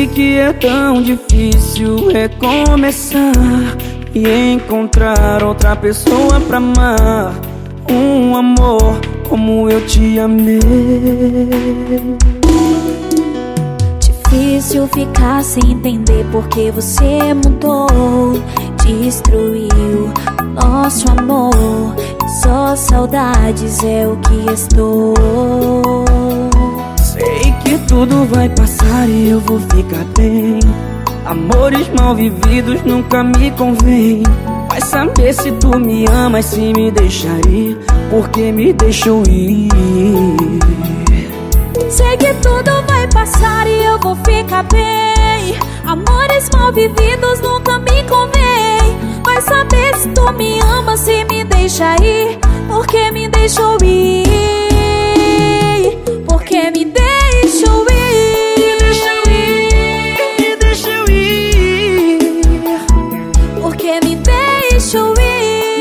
sei que é tão difícil recomeçar e encontrar outra pessoa pra amar, um amor como eu te amei. Difícil ficar sem entender porque você mudou, destruiu nosso amor. Só saudades é o que restou. Sei que tudo vai passar e eu vou ficar bem. Amores mal vividos nunca me convém. Vai saber se tu me amas, se me deixar ir, porque me deixou ir. Sei que tudo vai passar e eu vou ficar bem. Amores mal vividos nunca me convém. Vai saber se tu me ama, se me deixa ir, porque me deixou ir. Porque me deixou ir. Me deixou ir. Porque me deixou ir.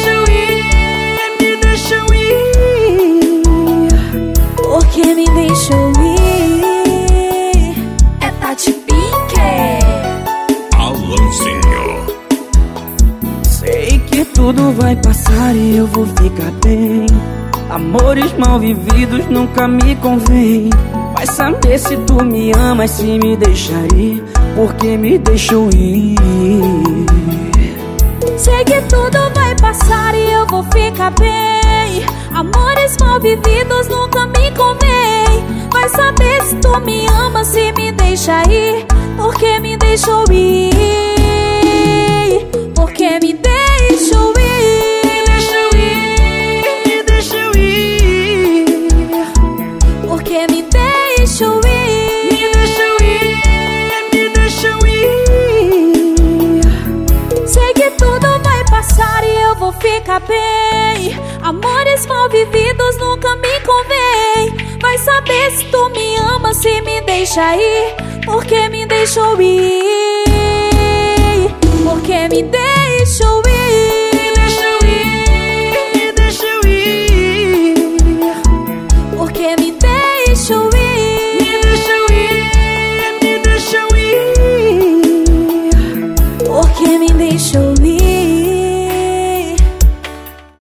Me deixou ir. Porque me deixou ir. É Tati Pink. Alan Senior. Sei que tudo vai passar e eu vou ficar bem. Amores mal vividos nunca me convém. Vai saber se tu me amas, se me deixar ir, porque me deixou ir. Sei que tudo vai passar e eu vou ficar bem. Amores mal vividos nunca me convém. Vai saber se tu me ama, se me deixa ir, porque me deixou ir. Porque me deixou ir. Me deixou ir. Porque me deixou ir. Me deixou ir. Sei que tudo vai passar e eu vou ficar bem. Amores mal vividos nunca me convém. Vai saber se tu me ama, se me deixa ir, porque me deixou ir. Porque me deixou ir. Me deixou ir. Porque me deixou ir.